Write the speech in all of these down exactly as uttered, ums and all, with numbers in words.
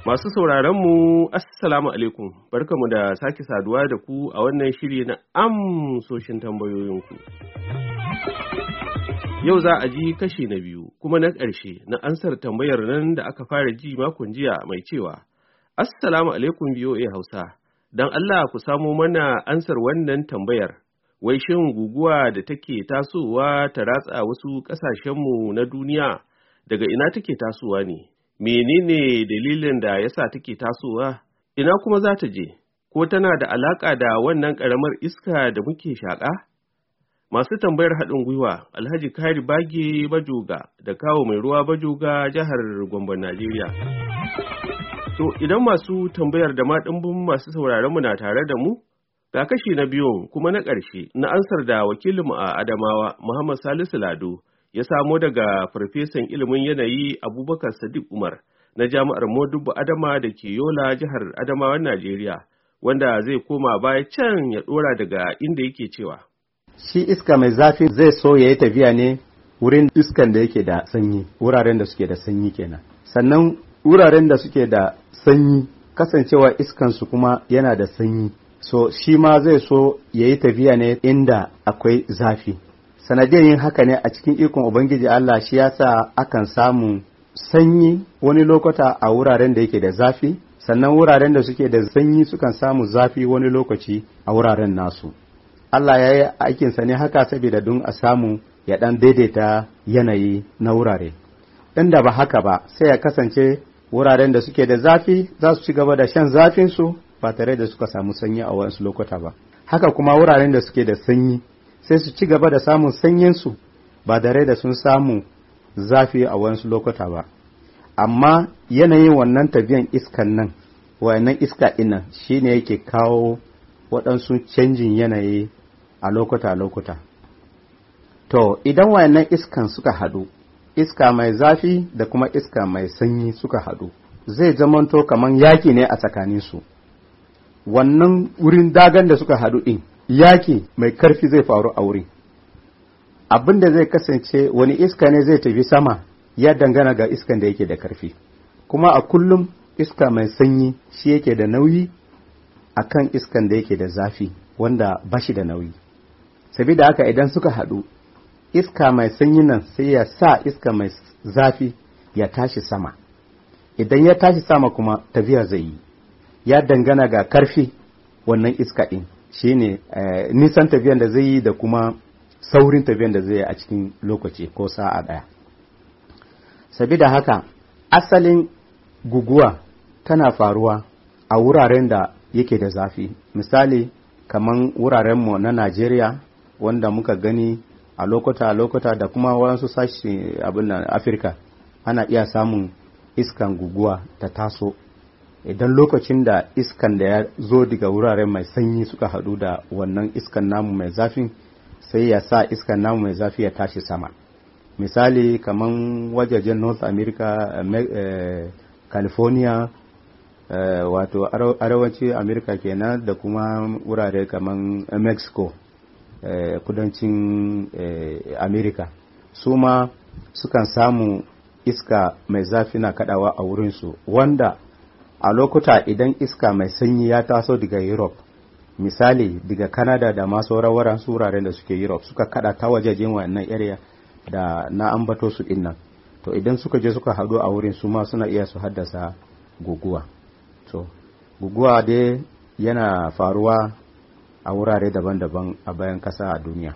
Masu sauraronmu, Assalamu alaikum, barkamu da sake saduwa da ku a wannan shiri na amsoshin tambayoyinku. Yau za a ji kashi na biyu kuma na ƙarshe na ansar tambayar nan da aka fara ji makon jiya mai cewa, Assalamu alaikum B O A Hausa, don Allah ku samo mana ansar wannan tambayar, wai shin guguwa da take tasowa ta ratsa wasu ƙasashenmu na duniya daga ina take tasowa ne? Menene dalilin da yasa take tasowa? Ina kuma za ta je? Ko tana da alaƙa da wannan ƙaramar iska da muke shaƙa? Masu tambayar haɗin gwiwa Alhaji Kari Bage Bajoga da Kawo Mai Ruwa Bajoga jihar Gombe, Najeriya. To idan masu tambayar da ma ɗimbin masu sauraron mu na tare da mu, ga kashi na biyu kuma na ƙarshe na ansar da wakilinmu a Adamawa Muhammad Salisu Lado ya samo daga farfesan ilimin yanayi Abubakar Sadiq Umar na Jami'ar Modubbo Adama da ke Yola jihar Adamawan Najeriya, wanda zai koma baya can ya ɗora daga inda yake cewa. Shi iska mai zafi zai so ya yi tafiya ne wurin iskan da yake da sanyi, wuraren da suke da sanyi kenan. Sannan wuraren da suke da sanyi, kasancewa iskansu kuma yana da sanyi, so shi ma zai so ya yi tafiya ne inda akwai zafi. Sanadiyar yin haka ne a cikin ikon Ubangiji Allah shi yasa akan samu sanyi wani lokuta a wuraren da yake da zafi, sannan wuraren da suke da sanyi sukan samu zafi wani lokaci a wuraren nasu. Allah ya yi aikinsa ne haka saboda don a samu ya ɗan daidaita yanayi na wurare. Inda ba haka ba sai ya kasance wuraren da suke da zafi za su ci gaba da shan zafinsu ba tare da suka samu sanyi a wasu lokuta ba. Haka kuma wuraren da suke da sanyi sai su ci gaba da samun sanyinsu ba tare da sun samu zafi a wasu lokuta ba. Amma yanayin wannan tafiyan iskan nan, wannan iska ɗin shi ne yake kawo waɗansu canjin yanayi a lokuta-lokuta. To, idan wayannan iskan suka haɗu, iska mai zafi da kuma iska mai sanyi suka haɗu, zai zamanto kaman yaki ne a tsakaninsu. Wannan wurin dagan da suka haɗu ɗin, yaki mai karfi zai faru a wurin. Abin da zai kasance wani iska ne zai tafi sama ya dangana ga iskan da yake da karfi. Kuma a kullum iska mai sanyi shi yake da nauyi akan iskan da yake da zafi wanda ba shi da nauyi. Sabida haka idan suka haɗu, iska mai sanyi nan sai ya sa iska mai zafi ya tashi sama. Idan ya tashi sama kuma tafiya zai yi, ya dangana ga karfi wannan iska ɗin shi ne eh, nisan tafiyan da zai yi da kuma saurin tafiyan da zai yi a cikin lokaci ko sa'a ɗaya. Sabida haka asalin guguwa tana faruwa a wuraren da yake da zafi, misali kaman wurarenmu na Najeriya wanda muka gani a lokuta-lokuta da kuma wasu sashi abin nan Afirka ana iya samun iskan guguwa ta taso. Idan lokacin da iskan da ya zo daga wuraren mai sanyi suka haɗu da wannan iskan namu mai zafin sai ya sa iskan namu mai zafi ya tashi sama. Misali kaman wajajen North America, eh, California, Uh, wato arewacin Amerika kenan da kuma wurare kaman Mexico, uh, kudancin uh, Amerika, su ma sukan samu iska mai zafi na kadawa a wurinsu, wanda a lokuta idan iska mai sanyi ya taso daga Europe, misali daga Canada da masu rawaran su wuraren da suke Europe suka kada ta wajajen wannan area da na ambato su dinnan, to idan suka je suka hadu a wurin su ma suna iya su haddasa guguwa. So, guguwa dai yana faruwa a wurare daban-daban a bayan kasa a duniya.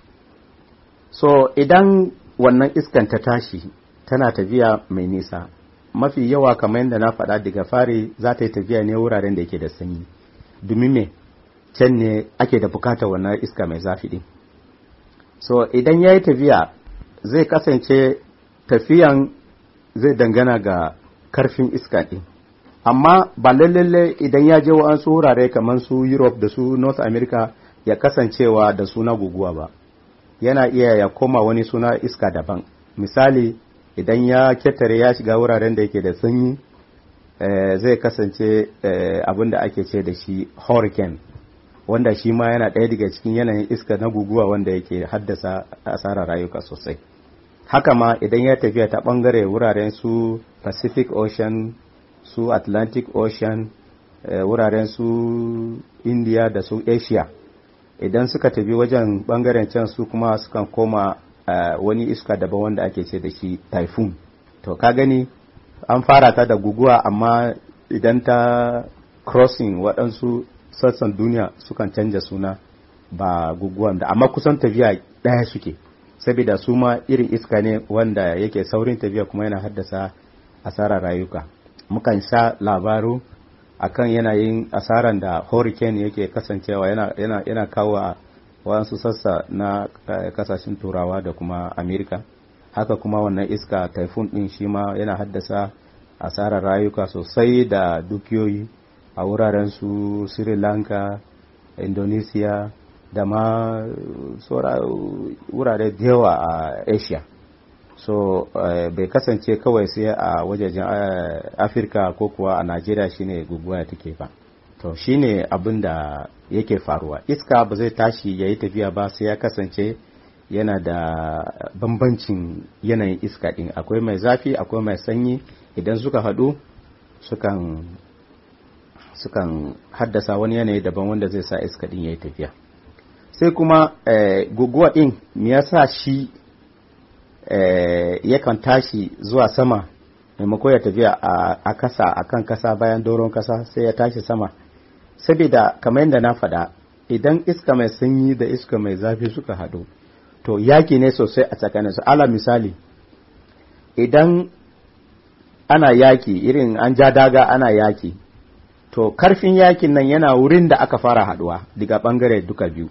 So, idan wannan iskan ta tashi tana tafiya mai nisa, mafi yawa kamar yadda na faɗa daga fari za ta yi tafiya ne wuraren da yake da sanyi. Domin me, can ne ake da bukatar wannan iska mai zafi ɗin. So, idan ya yi tafiya zai kasance tafiyan zai dangana ga karfin iska ɗin. Amma ba lalle idan ya je wa'ansu wurare kamar su Europe da su North America ya kasancewa da suna guguwa ba. Yana iya ya koma wani suna iska daban. Misali, idan ya ketare ya shiga wuraren da yake da sanyi, eh, zai kasance eh, abin da ake ce da shi hurricane, wanda shi ma yana ɗaya daga cikin yanayin iska na guguwa wanda yake haddasa asarar rayuka sosai. Haka ma idan ya tafiya ta ɓangare wuraren su Pacific Ocean, su Atlantic Ocean, uh, wuraren su India da su Asia. Idan suka tafi wajen bangaren can su kuma sukan koma uh, wani iska daban wanda ake ce da shi typhoon. To ka gani an fara ta da guguwa, amma idan ta crossing waɗansu sassan duniya sukan canja suna ba guguwan da, amma kusan tafiya ɗaya suke, saboda su ma irin iska ne wanda yake saurin tafiya kuma yana haddasa asarar rayuka. Mukan sha labaru akan yanayin asaran da hurricane yake kasancewa yana, yana, yana kawo a wasu sassa na kasashen turawa da kuma Amerika. Haka kuma wannan iska typhoon din shi ma yana haddasa asarar rayuka sosai da dukiyoyi a wuraren su Sri Lanka, Indonesia da ma wurare da yawa a Asia. So uh, bai kasance kawai sai a wajajen uh, Afirka ko kuwa a Najeriya shine guguwa take ba. To shine abin da yake faruwa. Iska ba zai tashi yayi tafiya ba sai ya kasance yana da bambancin yanayin iska din. Akwai mai zafi, akwai mai sanyi. Idan suka haɗu sukan sukan haddasa wani yanayi daban wanda zai sa iska din yayi tafiya. Sai kuma eh, guguwa din me yasa shi eh, yakan tashi zuwa sama maimako ya tafiya a, a kasa akan kasa bayan doron kasa sai ya tashi sama? Saboda kamar yadda na faɗa, idan iska mai sanyi da iska mai zafi suka haɗu to yaki ne sosai a tsakaninsu. Ala misali, idan ana yaki irin an ja daga ana yaki, to karfin yakin nan yana wurin da aka fara haduwa daga bangare duka biyu,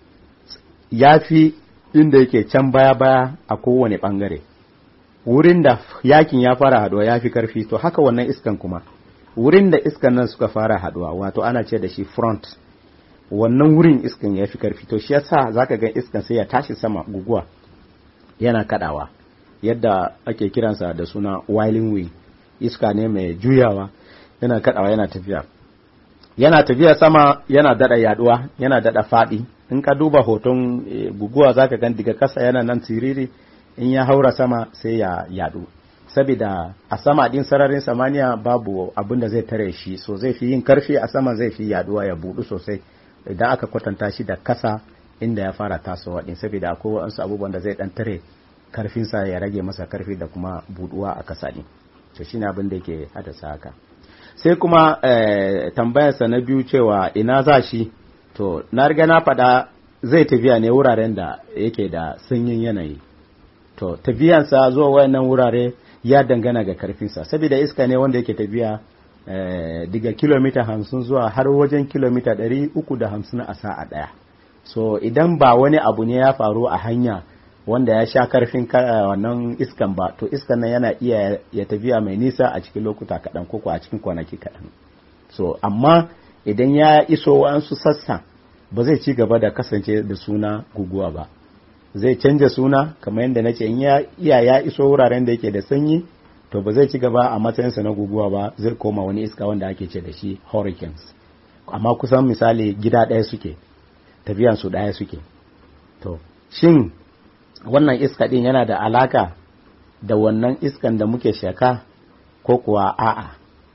ya fi inda yake can baya-baya a kowane bangare. Wurin da yakin ya fara haduwa ya fi karfi. To haka wannan iskan kuma, wurin da iskan nan suka fara haduwa, wato ana ce da shi front, wannan wurin iskan ya fi karfi. To shi yasa zaka ga iskan sai ya tashi sama, guguwa yana kadawa, yadda ake kiransa da suna wailing wind. Iska ne mai juyawa, yana kadawa, yana tafiya yana tafiya sama, yana dada yaduwa, yana dada fadi. In ka duba hoton e, guguwa zaka gan daga kasa yana nan tiriri, in ya haura sama sai ya yadu, saboda a sama din sararin samaniya babu abin da zai tare shi, so zai fi yin karfi a sama, zai fi yaduwa ya budu sosai idan aka kwatanta shi da kasa inda ya fara tasowa din, saboda akwai wasu abubuwan da zai dan tare karfinsa ya rage masa karfi da kuma buduwa a kasa din. To shine abin da yake haddasa haka. Sai kuma eh, tambayarsa na biyu cewa ina za shi, to na riga na faɗa zai tafiya ne wuraren da yake da sanyin yanayi. To tafiyansa zuwa wayannan wurare ya dangana ga karfinsa, saboda iska ne wanda yake tafiya eh, daga kilomita hamsin zuwa har wajen kilomita ɗari uku da hamsin a sa'a ɗaya. So idan ba wani abu ne ya faru a hanya wanda ya sha karfin wannan iskan ba, to iskan nan yana iya ya tafiya mai nisa a cikin lokuta kaɗan ko a cikin kwanaki kaɗan. So amma idan ya iso wasu sassa ba zai ci gaba da kasance da suna guguwa ba, zai canja suna. Kamar yadda na ce, in ya iya ya iso wuraren da yake da sanyi, to ba zai ci gaba a matsayinsa na guguwa ba, zai koma wani iska wanda ake ce da shi hurricanes. Amma kusan misali gida ɗaya suke, tafiyansu ɗaya suke. To shin wannan iska din yana da alaka da wannan iskan da muke shaka ko kuwa a'a?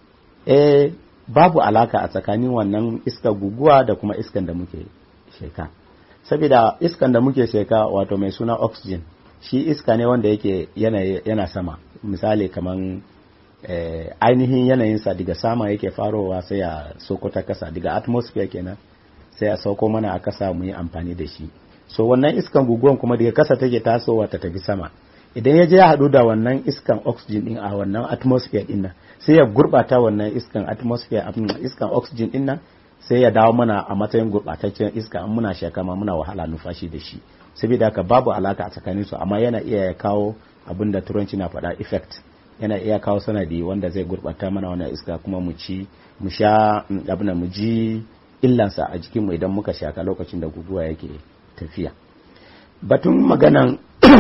Eh, babu alaka a tsakanin wannan iska guguwa da kuma iskan da muke sheka, saboda iskan da muke sheka wato mai suna oxygen, shi iska ne wanda yake yana, yana sama. Misali kaman eh, ainihin yanayinsa daga sama yake farowa sai ya sauko ta kasa, daga atmosphere kenan sai ya sauko mana a kasa mu yi amfani da shi. So wannan iskan guguwan kuma daga kasa take tasowa ta tafi sama. Idan ya je ya haɗu da wannan iskan oxygen din a wannan atmosphere din nan, sai ya gurbata wannan iskan atmosphere iskan oxygen din nan, sai ya dawo mana a matsayin gurbataccen iska, an muna shaka ma muna wahala numfashi da shi. Saboda haka babu alaka a tsakanin su, amma yana iya kawo abin da turanci na faɗa effect, yana iya kawo sanadi wanda zai gurbata mana wannan iska kuma mu ci mu sha abin mu ji illansa a jikin mu idan muka shaka lokacin da guguwa yake tafiya. Batun maganan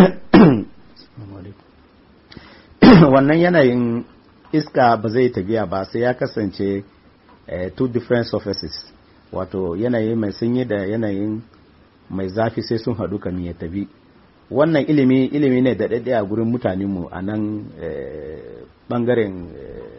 wannan yanayin iska ba zai tafiya ba sai ya kasance uh, two different surfaces, wato yanayi mai sanyi da yanayin mai zafi sai sun haɗu kamin ya tafi. Wannan ilimi ilimi ne da daɗe a gurin mutanenmu a nan uh, ɓangaren uh,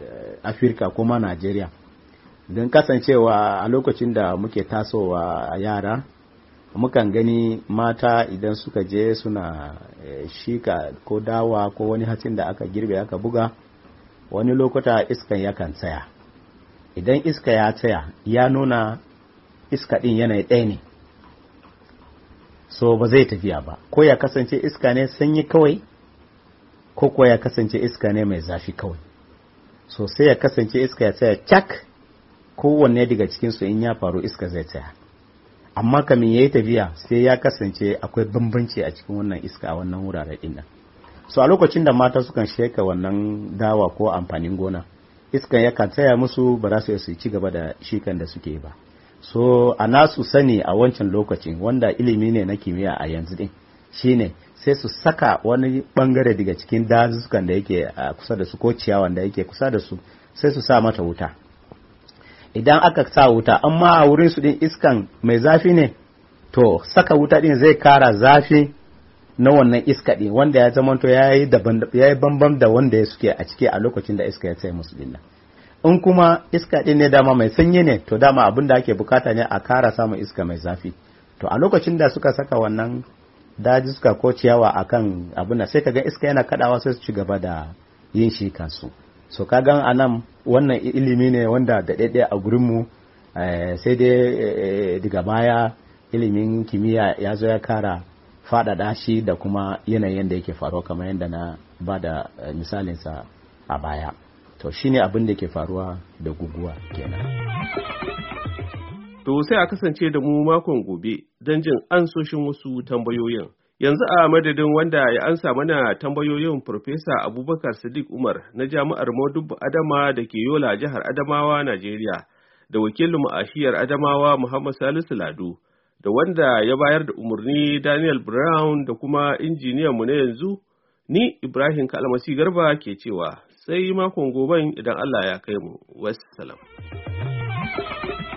Afirka kuma Najeriya. Don kasancewa a lokacin da muke tasowa yara, mukan gani mata idan suka je suna shika ko dawa ko wani hatsin da aka girbe aka buga, wani lokuta iskan yakan tsaya. Idan iska ya tsaya ya nuna iska ɗin yanayi ɗaya ne, so ba zai tafiya ba, ko ya kasance iska ne sanyi kawai ko ko ya kasance iska ne mai zafi kawai. So sai ya kasance iska ya tsaya cak, kowanne daga cikinsu in ya faru iska zai tsaya. Amma kamin ya yi tafiya sai ya kasance akwai bambanci a cikin wannan iska a wannan wurare ɗin nan. So a lokacin da mata sukan sheka wannan dawa ko amfanin gona, iskan yakan tsaya musu, ba za su su ci gaba da shikan da suke ba. So a nasu sani a wancan lokacin, wanda ilimi ne na kimiyya a yanzu din, shine sai su saka wani bangare daga cikin dazukan da yake kusa da su ko ciyawan da yake kusa da su, sai su sa mata wuta. Idan aka sa wuta, amma a wurin su din iskan mai zafi ne, to saka wuta din zai kara zafi na wannan iska din, wanda ya zamanto yayi daban yayi bambam da wanda ya suke a ciki a lokacin da iska ya tsaye musu dinnan. In kuma iska din ne dama mai sanyi ne, to dama abin da ake bukata ne a kara samun iska mai zafi. To a lokacin da suka saka wannan daji suka ko ciyawa akan abin da sai kaga iska yana kadawa, sai su ci gaba da yin shi kansu. So kaga anan wannan ilimi ne wanda da daidai a gurin mu, sai dai daga baya ilimin kimiyya ya zo ya kara faɗaɗa shi da kuma yanayin da yake faruwa kamar yadda na ba da misalinsa a baya. To shi ne abin da ke faruwa da guguwa kenan. To sai a kasance da mu makon gobe don jin ansoshin wasu tambayoyin. Yanzu a madadin wanda ya ansa mana tambayoyin Farfesa Abubakar Sadiq Umar na Jami'ar Modubbu Adama da ke Yola, jihar Adamawa, Najeriya, da wakilinmu a shiyar Adamawa Muhammad Salisu Lado, da wanda ya bayar da umarni Daniel Brown, da kuma injiniyanmu na yanzu, ni Ibrahim Kalmasi Garba ke cewa sai makon goben idan Allah ya kai mu. Wassalam.